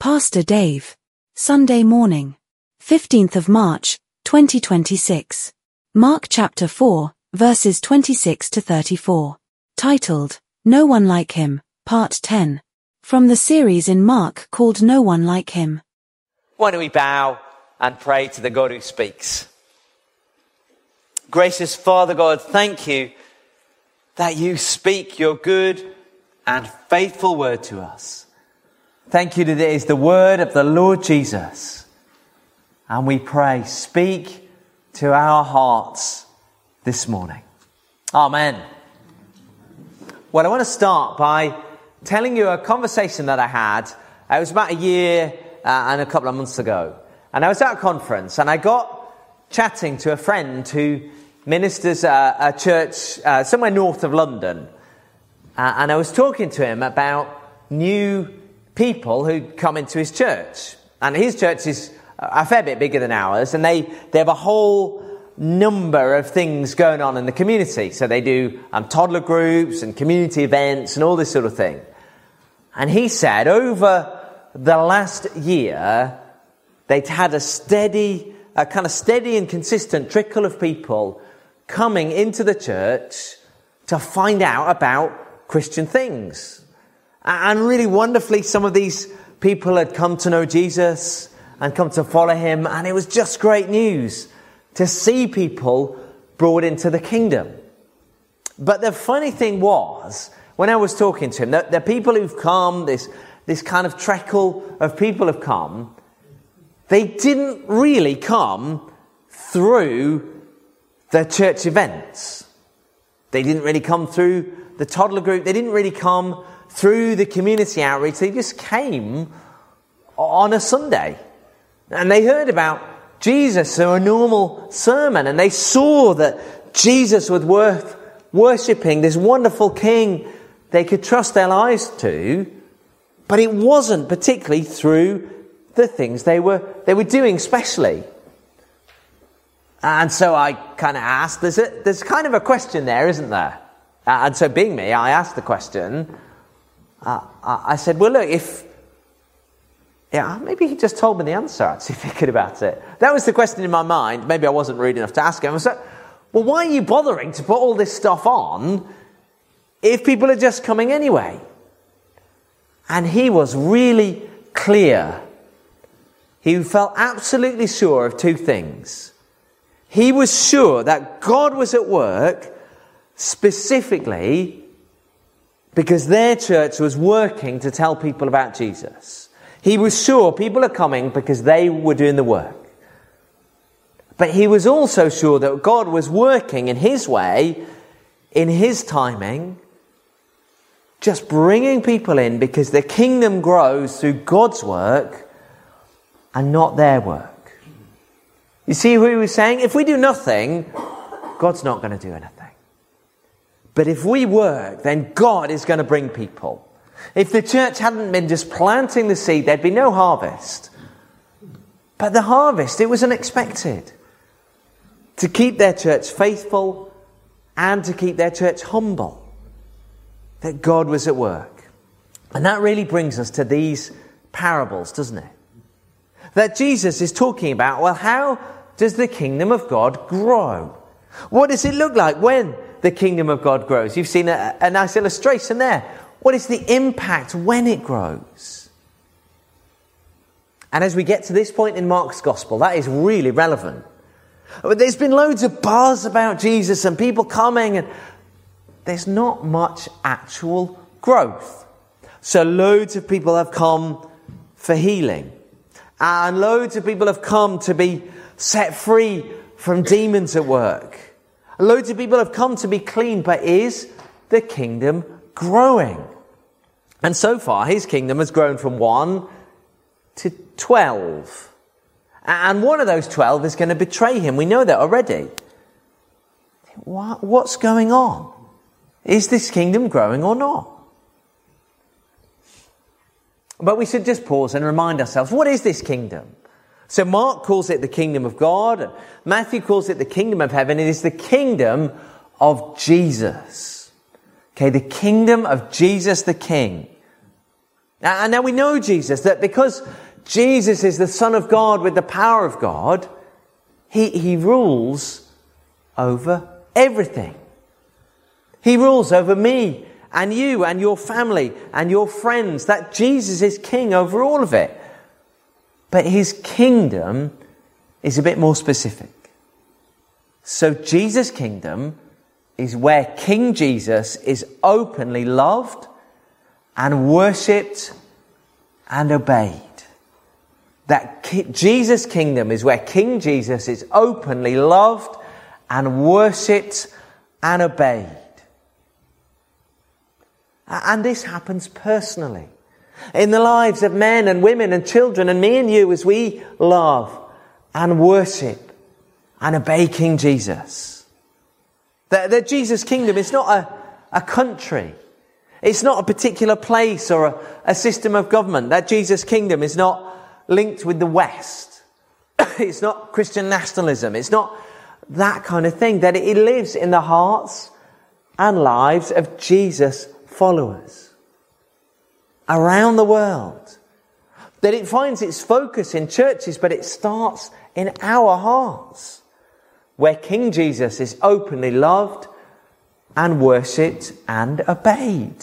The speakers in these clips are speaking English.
Pastor Dave. Sunday morning, 15th of March, 2026. Mark chapter 4, verses 26 to 34. Titled, No One Like Him, Part 10. From the series in Mark called No One Like Him. Why don't we bow and pray to the God who speaks? Gracious Father God, thank you that you speak your good and faithful word to us. Thank you that it is the word of the Lord Jesus. And we pray, speak to our hearts this morning. Amen. Well, I want to start by telling you a conversation that I had. It was about a year and a couple of months ago. And I was at a conference and I got chatting to a friend who ministers a church somewhere north of London. And I was talking to him about new people who'd come into his church. And his church is a fair bit bigger than ours, and they have a whole number of things going on in the community. So they do toddler groups and community events and all this sort of thing. And he said over the last year, they'd had a kind of steady and consistent trickle of people coming into the church to find out about Christian things. And really wonderfully, some of these people had come to know Jesus and come to follow him. And it was just great news to see people brought into the kingdom. But the funny thing was, when I was talking to him, the people who've come, this kind of trickle of people have come, they didn't really come through the church events. They didn't really come through the toddler group. They didn't really come through the community outreach. They just came on a Sunday. And they heard about Jesus through a normal sermon. And they saw that Jesus was worth worshipping, this wonderful king they could trust their lives to. But it wasn't particularly through the things they were doing specially. And so I kind of asked, there's kind of a question there, isn't there? And so being me, I asked the question. I said, well, look, maybe he just told me the answer, actually, thinking about it. That was the question in my mind. Maybe I wasn't rude enough to ask him. I said, well, why are you bothering to put all this stuff on if people are just coming anyway? And he was really clear. He felt absolutely sure of two things. He was sure that God was at work specifically because their church was working to tell people about Jesus. He was sure people are coming because they were doing the work. But he was also sure that God was working in his way, in his timing, just bringing people in because the kingdom grows through God's work and not their work. You see who he was saying? If we do nothing, God's not going to do anything. But if we work, then God is going to bring people. If the church hadn't been just planting the seed, there'd be no harvest. But the harvest, it was unexpected. To keep their church faithful and to keep their church humble. That God was at work. And that really brings us to these parables, doesn't it? That Jesus is talking about, well, how does the kingdom of God grow? What does it look like when the kingdom of God grows? You've seen a nice illustration there. What is the impact when it grows? And as we get to this point in Mark's gospel, that is really relevant. There's been loads of buzz about Jesus and people coming, and there's not much actual growth. So loads of people have come for healing. And loads of people have come to be set free from demons at work. Loads of people have come to be clean, but is the kingdom growing? And so far, his kingdom has grown from 1 to 12. And one of those 12 is going to betray him. We know that already. What's going on? Is this kingdom growing or not? But we should just pause and remind ourselves, what is this kingdom? So Mark calls it the kingdom of God, and Matthew calls it the kingdom of heaven. It is the kingdom of Jesus. Okay, the kingdom of Jesus the King. And now we know Jesus, that because Jesus is the Son of God with the power of God, he rules over everything. He rules over me and you and your family and your friends. That Jesus is king over all of it. But his kingdom is a bit more specific. So Jesus' kingdom is where King Jesus is openly loved and worshipped and obeyed. That Jesus' kingdom is where King Jesus is openly loved and worshipped and obeyed. And this happens personally in the lives of men and women and children and me and you as we love and worship and obey King Jesus. That Jesus' kingdom is not a country. It's not a particular place or a system of government. That Jesus' kingdom is not linked with the West. It's not Christian nationalism. It's not that kind of thing. That it lives in the hearts and lives of Jesus' followers around the world. That it finds its focus in churches, but it starts in our hearts, where King Jesus is openly loved and worshipped and obeyed.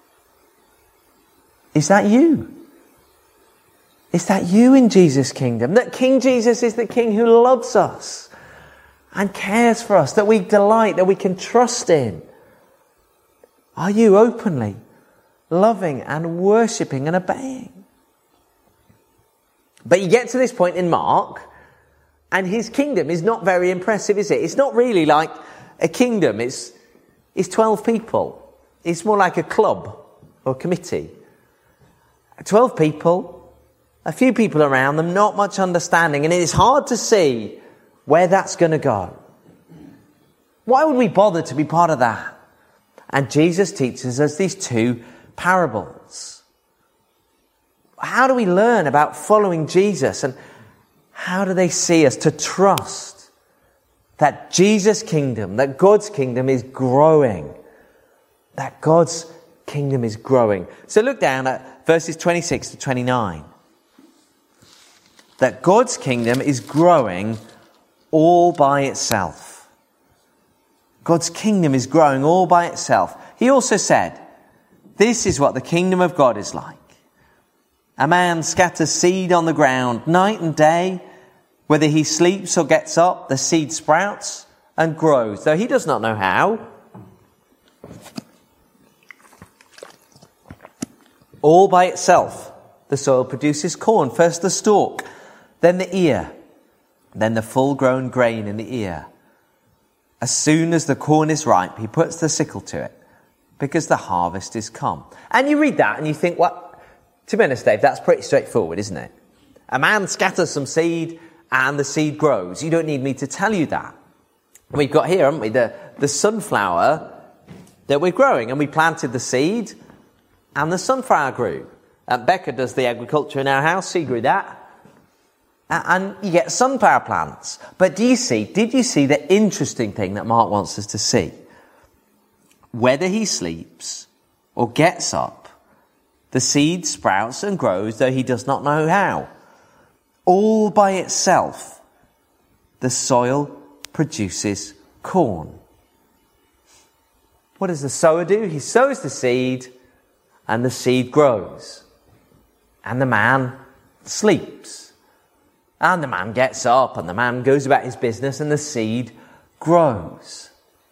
Is that you? Is that you in Jesus' kingdom? That King Jesus is the King who loves us and cares for us, that we delight, that we can trust in. Are you openly loving and worshipping and obeying? But you get to this point in Mark, and his kingdom is not very impressive, is it? It's not really like a kingdom. It's 12 people. It's more like a club or committee. 12 people, a few people around them, not much understanding, and it is hard to see where that's going to go. Why would we bother to be part of that? And Jesus teaches us these two parables. How do we learn about following Jesus, and how do they see us to trust that Jesus' kingdom, that God's kingdom is growing? That God's kingdom is growing. So look down at verses 26 to 29. That God's kingdom is growing all by itself. God's kingdom is growing all by itself. He also said, this is what the kingdom of God is like. A man scatters seed on the ground night and day. Whether he sleeps or gets up, the seed sprouts and grows, though he does not know how. All by itself, the soil produces corn. First the stalk, then the ear, then the full-grown grain in the ear. As soon as the corn is ripe, he puts the sickle to it, because the harvest is come. And you read that and you think, well, to be honest, Dave, that's pretty straightforward, isn't it? A man scatters some seed and the seed grows. You don't need me to tell you that. We've got here, haven't we, the sunflower that we're growing. And we planted the seed and the sunflower grew. And Becca does the agriculture in our house. She grew that. And you get sunflower plants. But did you see the interesting thing that Mark wants us to see? Whether he sleeps or gets up, the seed sprouts and grows, though he does not know how. All by itself, the soil produces corn. What does the sower do? He sows the seed, and the seed grows. And the man sleeps. And the man gets up, and the man goes about his business, and the seed grows.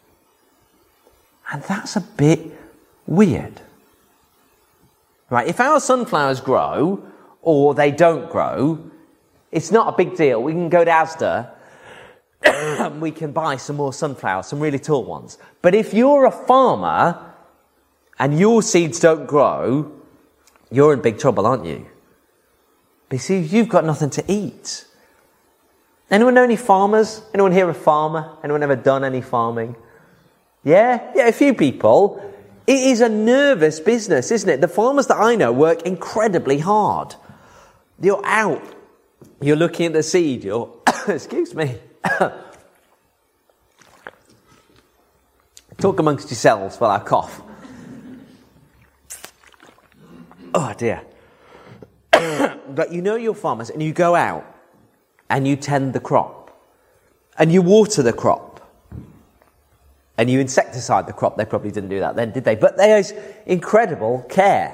And that's a bit weird. Right, if our sunflowers grow, or they don't grow, it's not a big deal. We can go to Asda, and we can buy some more sunflowers, some really tall ones. But if you're a farmer, and your seeds don't grow, you're in big trouble, aren't you? Because you've got nothing to eat. Anyone know any farmers? Anyone here a farmer? Anyone ever done any farming? Yeah, a few people. It is a nervous business, isn't it? The farmers that I know work incredibly hard. You're out. You're looking at the seed. You're, excuse me. Talk amongst yourselves while I cough. Oh dear. But you know you're farmers and you go out and you tend the crop and you water the crop and you insecticide the crop. They probably didn't do that then, did they? But there's incredible care.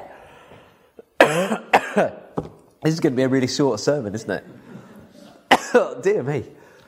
This is going to be a really short sermon, isn't it? Oh, dear me.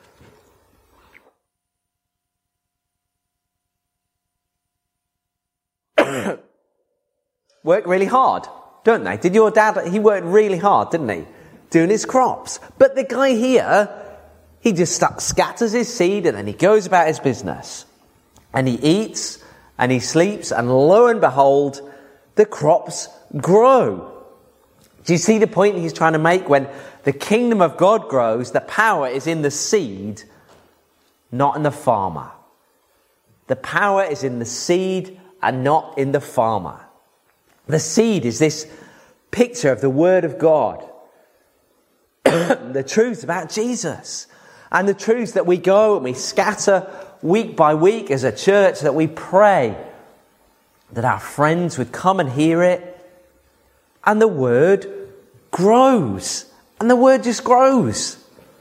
Work really hard, don't they? Did your dad, he worked really hard, didn't he? Doing his crops. But the guy here, he just scatters his seed and then he goes about his business. And he eats and he sleeps and lo and behold, the crops grow. Do you see the point he's trying to make? When the kingdom of God grows, the power is in the seed, not in the farmer. The power is in the seed and not in the farmer. The seed is this picture of the Word of God. The truths about Jesus. And the truths that we go and we scatter week by week as a church, that we pray that our friends would come and hear it. And the Word grows. And the Word just grows.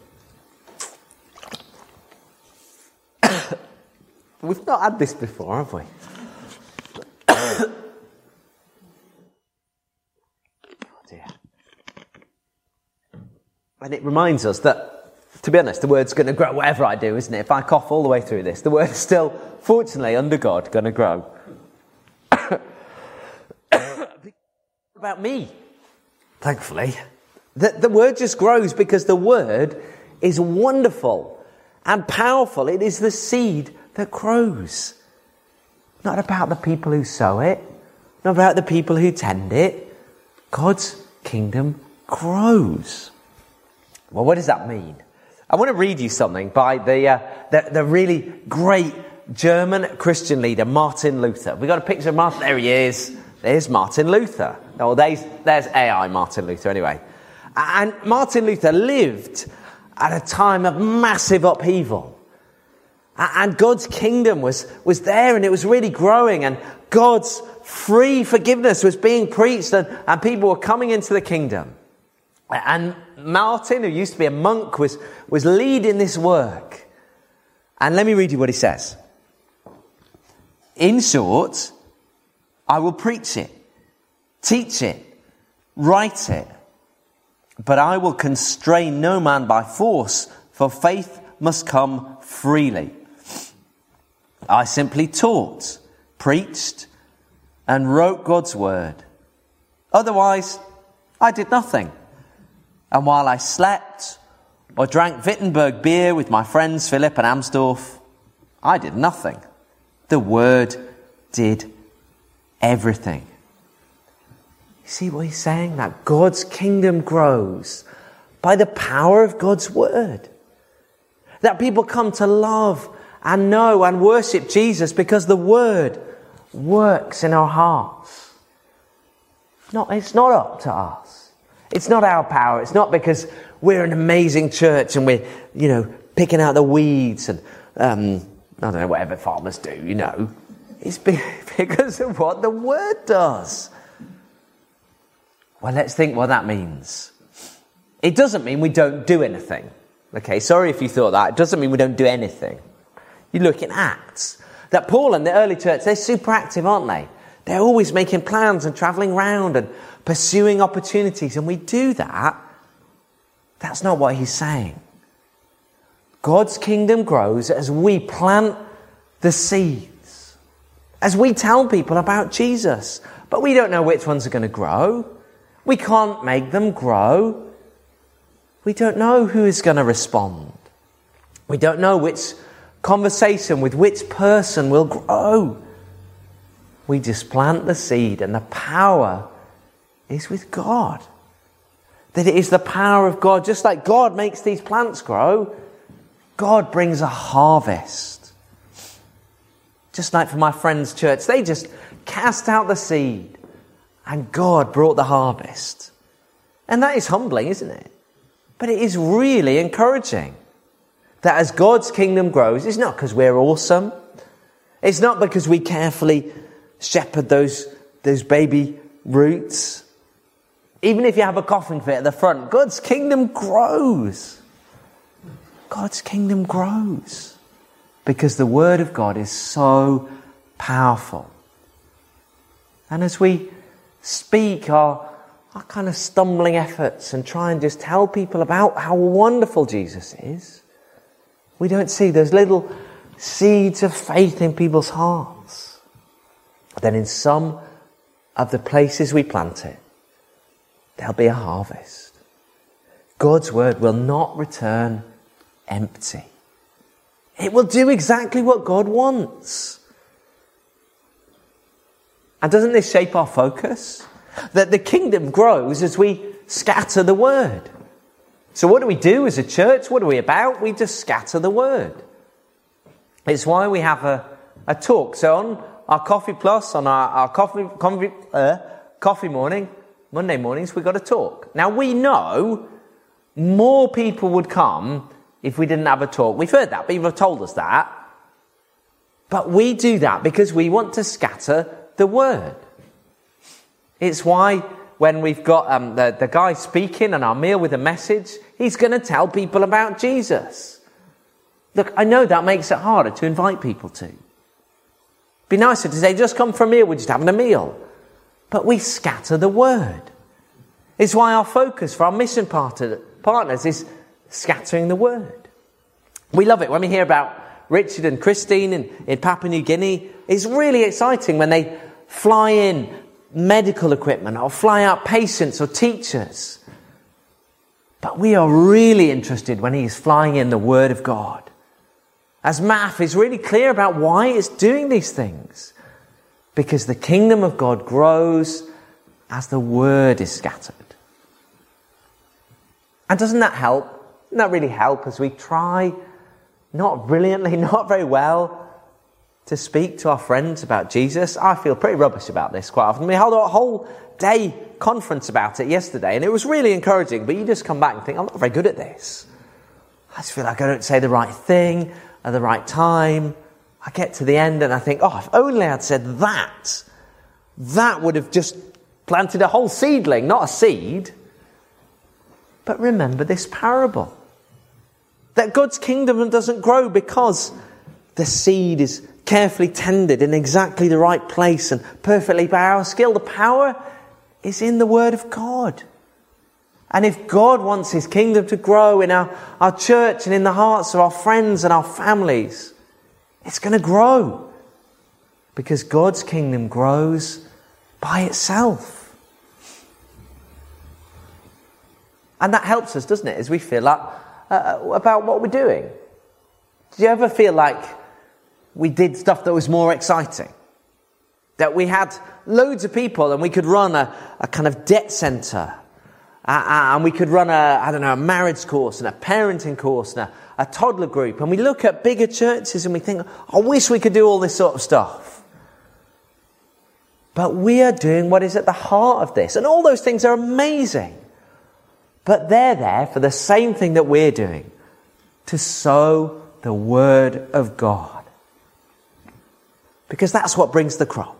We've not had this before, have we? Oh dear. And it reminds us that, to be honest, the Word's going to grow whatever I do, isn't it? If I cough all the way through this, the Word's still, fortunately, under God, going to grow. About me, thankfully. The Word just grows because the Word is wonderful and powerful. It is the seed that grows. Not about the people who sow it, not about the people who tend it. God's kingdom grows. Well, what does that mean? I want to read you something by the really great German Christian leader, Martin Luther. We got a picture of Martin. There he is. There's Martin Luther. Oh, there's AI Martin Luther anyway. And Martin Luther lived at a time of massive upheaval. And God's kingdom was there and it was really growing, and God's free forgiveness was being preached, and people were coming into the kingdom. And Martin, who used to be a monk, was leading this work. And let me read you what he says. In short, I will preach it, teach it, write it, but I will constrain no man by force, for faith must come freely. I simply taught, preached, and wrote God's word. Otherwise, I did nothing. And while I slept or drank Wittenberg beer with my friends Philip and Amsdorf, I did nothing. The word did everything. You see what he's saying? That God's kingdom grows by the power of God's word. That people come to love and know and worship Jesus because the word works in our hearts. It's not up to us. It's not our power. It's not because we're an amazing church and we're, picking out the weeds and, I don't know, whatever farmers do, It's because of what the word does. Well, let's think what that means. It doesn't mean we don't do anything. Okay, sorry if you thought that. It doesn't mean we don't do anything. You look in Acts, that Paul and the early church, they're super active, aren't they? They're always making plans and travelling around and pursuing opportunities. And we do that. That's not what he's saying. God's kingdom grows as we plant the seeds. As we tell people about Jesus. But we don't know which ones are going to grow. We can't make them grow. We don't know who is going to respond. We don't know which conversation with which person will grow. We just plant the seed, and the power is with God. That it is the power of God. Just like God makes these plants grow, God brings a harvest. Just like for my friend's church, they just cast out the seed and God brought the harvest. And that is humbling, isn't it? But it is really encouraging that as God's kingdom grows, it's not because we're awesome. It's not because we carefully shepherd those baby roots. Even if you have a coughing fit at the front, God's kingdom grows. God's kingdom grows. Because the word of God is so powerful. And as we speak our kind of stumbling efforts and try and just tell people about how wonderful Jesus is, we don't see those little seeds of faith in people's hearts. Then in some of the places we plant it, there'll be a harvest. God's word will not return empty. It will do exactly what God wants. And doesn't this shape our focus? That the kingdom grows as we scatter the word. So what do we do as a church? What are we about? We just scatter the word. It's why we have a talk. So on our Coffee Plus, on our coffee morning, Monday mornings, we've got a talk. Now we know more people would come if we didn't have a talk. We've heard that. People have told us that. But we do that because we want to scatter the word. It's why when we've got the guy speaking on our meal with a message, he's going to tell people about Jesus. Look, I know that makes it harder to invite people to. Be nicer to say, just come for a meal, we're just having a meal. But we scatter the word. It's why our focus for our mission partners is scattering the word. We love it when we hear about Richard and Christine in Papua New Guinea. It's really exciting when they fly in medical equipment or fly out patients or teachers. But we are really interested when he's flying in the Word of God. As Math is really clear about why it's doing these things. Because the kingdom of God grows as the Word is scattered. And doesn't that help? Doesn't that really help as we try, not brilliantly, not very well, to speak to our friends about Jesus? I feel pretty rubbish about this quite often. We held a whole day conference about it yesterday, and it was really encouraging, but you just come back and think, I'm not very good at this. I just feel like I don't say the right thing at the right time. I get to the end and I think, oh, if only I'd said that, that would have just planted a whole seedling, not a seed. But remember this parable, that God's kingdom doesn't grow because the seed is carefully tended in exactly the right place and perfectly by our skill. The power is in the Word of God. And if God wants His kingdom to grow in our church and in the hearts of our friends and our families, it's going to grow. Because God's kingdom grows by itself. And that helps us, doesn't it, as we feel like, about what we're doing. Do you ever feel like we did stuff that was more exciting? That we had loads of people and we could run a kind of debt centre. And we could run a marriage course and a parenting course and a toddler group. And we look at bigger churches and we think, I wish we could do all this sort of stuff. But we are doing what is at the heart of this. And all those things are amazing. But they're there for the same thing that we're doing. To sow the Word of God. Because that's what brings the crop.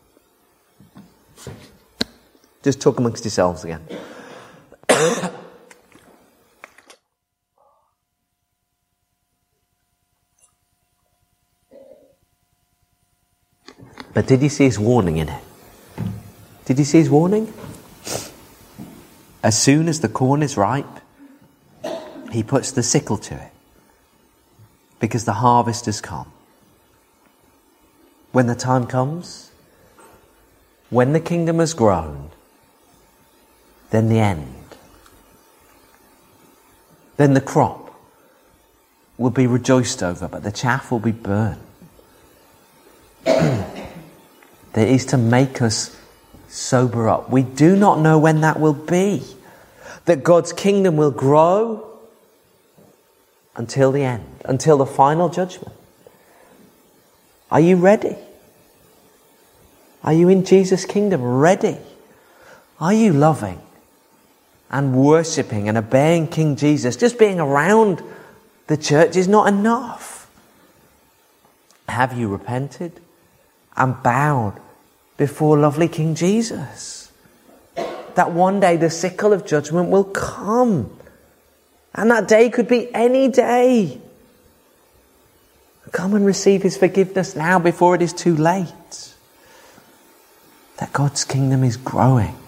Just talk amongst yourselves again. But did you see his warning in it? Did you see his warning? As soon as the corn is ripe, he puts the sickle to it. Because the harvest has come. When the time comes, when the kingdom has grown, then the end. Then the crop will be rejoiced over, but the chaff will be burned. That is to make us sober up. We do not know when that will be. That God's kingdom will grow until the end, until the final judgment. Are you ready? Are you in Jesus' kingdom ready? Are you loving and worshipping and obeying King Jesus? Just being around the church is not enough. Have you repented and bowed before lovely King Jesus? that one day the sickle of judgment will come. And that day could be any day. Come and receive his forgiveness now before it is too late. That God's kingdom is growing.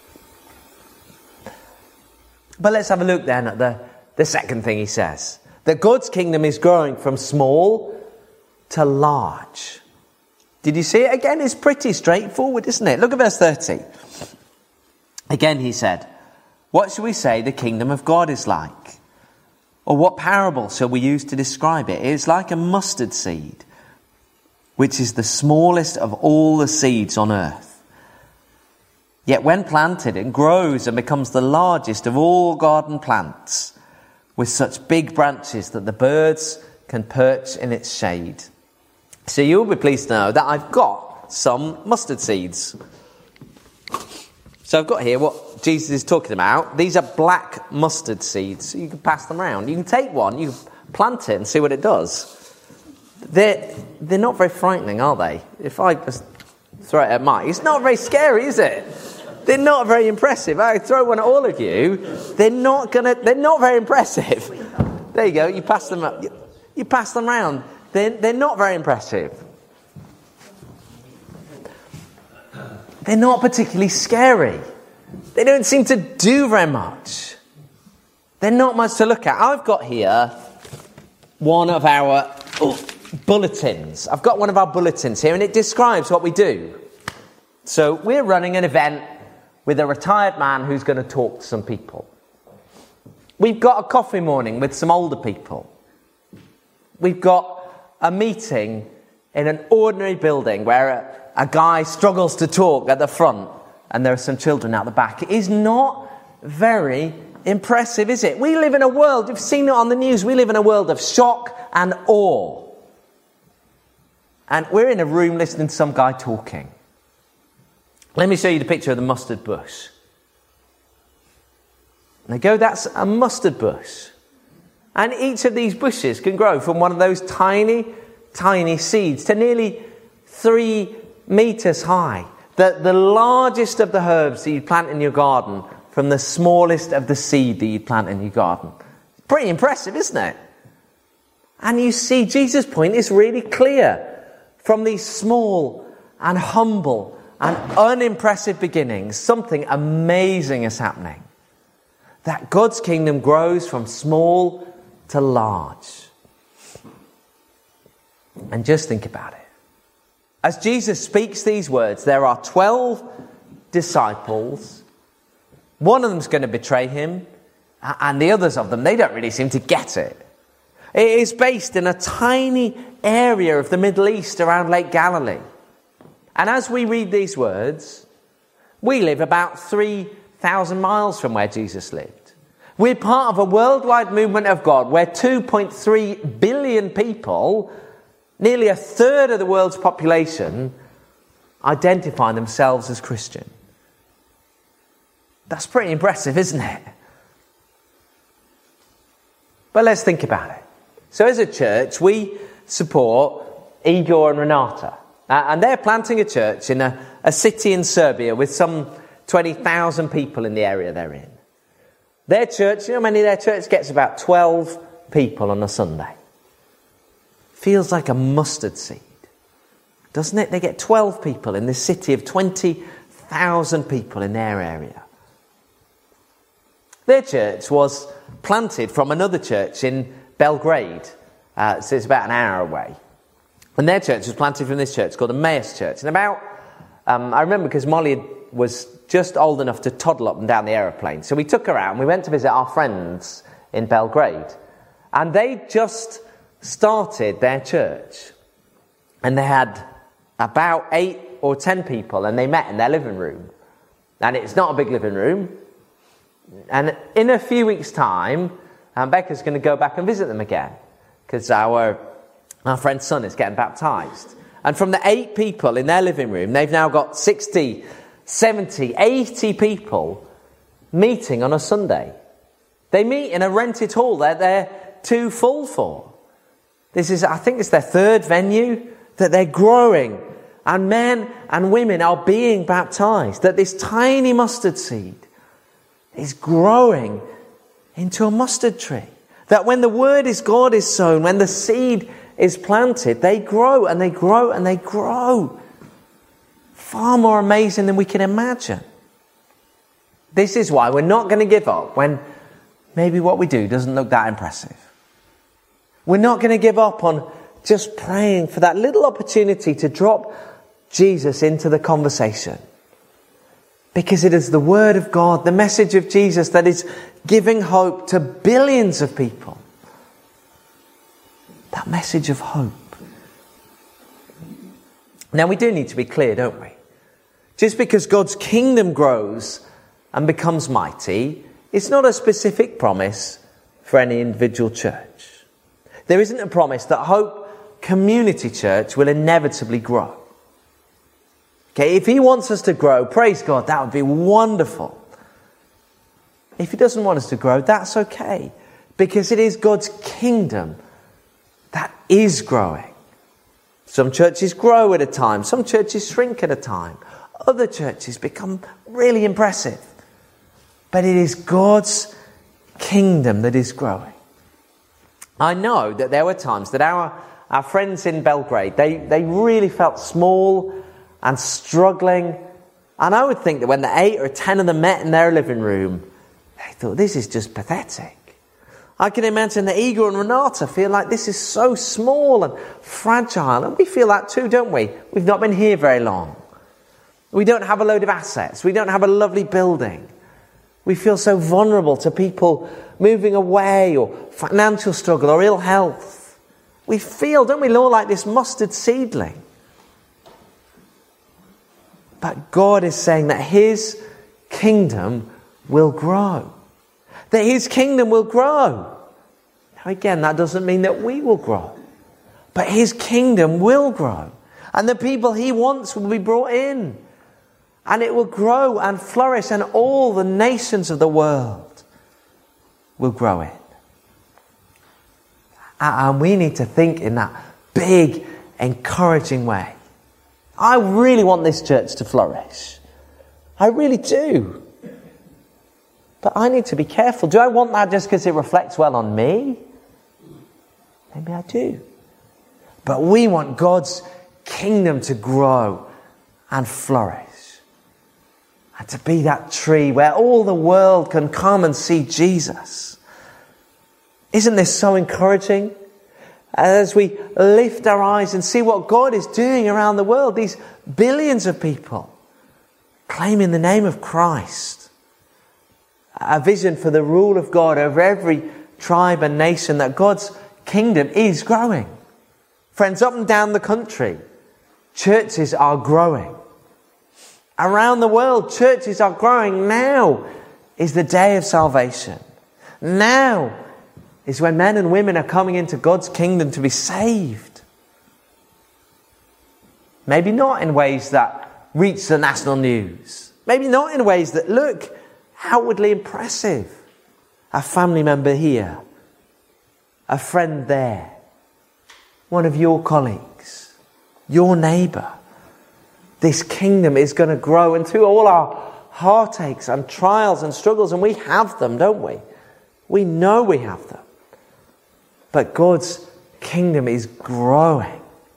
But let's have a look then at the second thing he says. That God's kingdom is growing from small to large. Did you see it? Again, it's pretty straightforward, isn't it? Look at verse 30. Again he said, what shall we say the kingdom of God is like? Or what parable shall we use to describe it? It is like a mustard seed, which is the smallest of all the seeds on earth. Yet when planted, it grows and becomes the largest of all garden plants, with such big branches that the birds can perch in its shade. So you'll be pleased to know that I've got some mustard seeds. So I've got here what Jesus is talking about. These are black mustard seeds. So you can pass them around. You can take one, you can plant it and see what it does. They're not very frightening, are they? If I just throw it at Mike, it's not very scary, is it? They're not very impressive. I throw one at all of you. They're not very impressive. There you go. You pass them up. You pass them around. They're not very impressive. They're not particularly scary. They don't seem to do very much. They're not much to look at. I've got here one of our bulletins. I've got one of our bulletins here, and it describes what we do. So we're running an event with a retired man who's going to talk to some people. We've got a coffee morning with some older people. We've got a meeting in an ordinary building where a guy struggles to talk at the front and there are some children out the back. It is not very impressive, is it? We live in a world, you've seen it on the news, we live in a world of shock and awe. And we're in a room listening to some guy talking. Let me show you the picture of the mustard bush. There you go, that's a mustard bush. And each of these bushes can grow from one of those tiny, tiny seeds to nearly 3 meters high. The largest of the herbs that you plant in your garden from the smallest of the seed that you plant in your garden. Pretty impressive, isn't it? And you see, Jesus' point is really clear. From these small and humble and unimpressive beginnings, something amazing is happening. That God's kingdom grows from small to large. And just think about it. As Jesus speaks these words, there are 12 disciples. One of them's going to betray him, and the others of them, they don't really seem to get it. It is based in a tiny area of the Middle East around Lake Galilee. And as we read these words, we live about 3,000 miles from where Jesus lived. We're part of a worldwide movement of God where 2.3 billion people, nearly a third of the world's population, identify themselves as Christian. That's pretty impressive, isn't it? But let's think about it. So as a church, we support Igor and Renata. And they're planting a church in a city in Serbia with some 20,000 people in the area they're in. Their church, you know how many their church gets? About 12 people on a Sunday. Feels like a mustard seed, doesn't it? They get 12 people in this city of 20,000 people in their area. Their church was planted from another church in Belgrade, so it's about an hour away. And their church was planted from this church called Emmaus Church. And I remember because Molly was just old enough to toddle up and down the aeroplane. So we took her out and we went to visit our friends in Belgrade. And they just started their church. And they had about 8 or 10 people and they met in their living room. And it's not a big living room. And in a few weeks' time, Becca's going to go back and visit them again. Because our friend's son is getting baptised. And from the 8 people in their living room, they've now got 60, 70, 80 people meeting on a Sunday. They meet in a rented hall that they're too full for. This is, I think it's their 3rd venue, that they're growing and men and women are being baptized, that this tiny mustard seed is growing into a mustard tree. That when the word is God is sown, when the seed is planted, they grow and they grow and they grow. Far more amazing than we can imagine. This is why we're not going to give up when maybe what we do doesn't look that impressive. We're not going to give up on just praying for that little opportunity to drop Jesus into the conversation. Because it is the word of God, the message of Jesus, that is giving hope to billions of people. That message of hope. Now we do need to be clear, don't we? Just because God's kingdom grows and becomes mighty, it's not a specific promise for any individual church. There isn't a promise that Hope Community Church will inevitably grow. Okay, if he wants us to grow, praise God, that would be wonderful. If he doesn't want us to grow, that's okay. Because it is God's kingdom that is growing. Some churches grow at a time. Some churches shrink at a time. Other churches become really impressive. But it is God's kingdom that is growing. I know that there were times that our friends in Belgrade, they really felt small and struggling. And I would think that when the 8 or 10 of them met in their living room, they thought, this is just pathetic. I can imagine that Igor and Renata feel like this is so small and fragile. And we feel that too, don't we? We've not been here very long. We don't have a load of assets. We don't have a lovely building. We feel so vulnerable to people moving away, or financial struggle, or ill health. We feel, don't we, all like this mustard seedling. But God is saying that his kingdom will grow. That his kingdom will grow. Now again, that doesn't mean that we will grow. But his kingdom will grow. And the people he wants will be brought in. And it will grow and flourish, and all the nations of the world will grow in. And we need to think in that big, encouraging way. I really want this church to flourish. I really do. But I need to be careful. Do I want that just because it reflects well on me? Maybe I do. But we want God's kingdom to grow and flourish. And to be that tree where all the world can come and see Jesus. Isn't this so encouraging? As we lift our eyes and see what God is doing around the world, these billions of people claiming the name of Christ. A vision for the rule of God over every tribe and nation, that God's kingdom is growing. Friends, up and down the country, churches are growing. Around the world, churches are growing. Now is the day of salvation. Now is when men and women are coming into God's kingdom to be saved. Maybe not in ways that reach the national news. Maybe not in ways that look outwardly impressive. A family member here, a friend there, one of your colleagues, your neighbour. This kingdom is going to grow, and through all our heartaches and trials and struggles, and we have them, don't we? We know we have them. But God's kingdom is growing.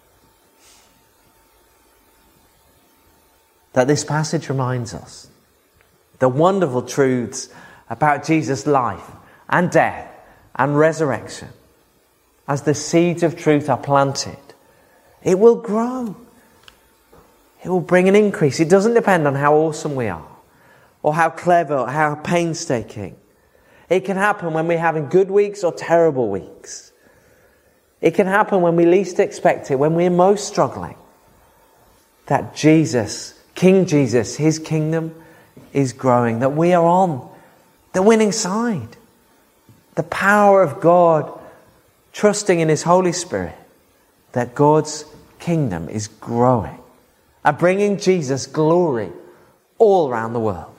That this passage reminds us the wonderful truths about Jesus' life and death and resurrection. As the seeds of truth are planted, it will grow. It will bring an increase. It doesn't depend on how awesome we are, or how clever, or how painstaking. It can happen when we're having good weeks or terrible weeks. It can happen when we least expect it, when we're most struggling. That Jesus, King Jesus, his kingdom is growing. That we are on the winning side. The power of God, trusting in his Holy Spirit, that God's kingdom is growing and bringing Jesus glory all around the world.